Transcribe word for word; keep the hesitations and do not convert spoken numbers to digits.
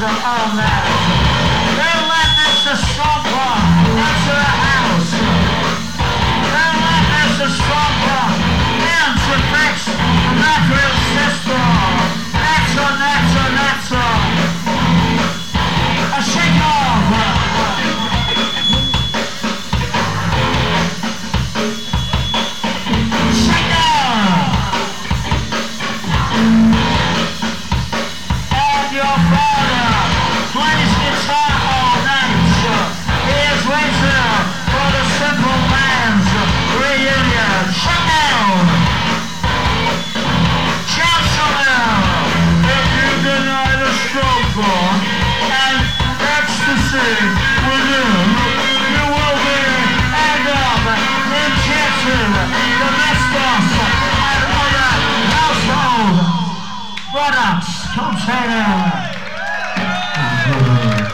all that. They're letting Mister Strongpaw into the house. They're letting Mister Strongpaw in to fix the natural system. That's all, that's all, that's all. A shake off. Shake off. And your father plays guitar all night. He is waiting for the Simple Man's reunion. Shut down. Gentlemen, if you deny the struggle and ecstasy within, you will be end up injected domestos and other household products containing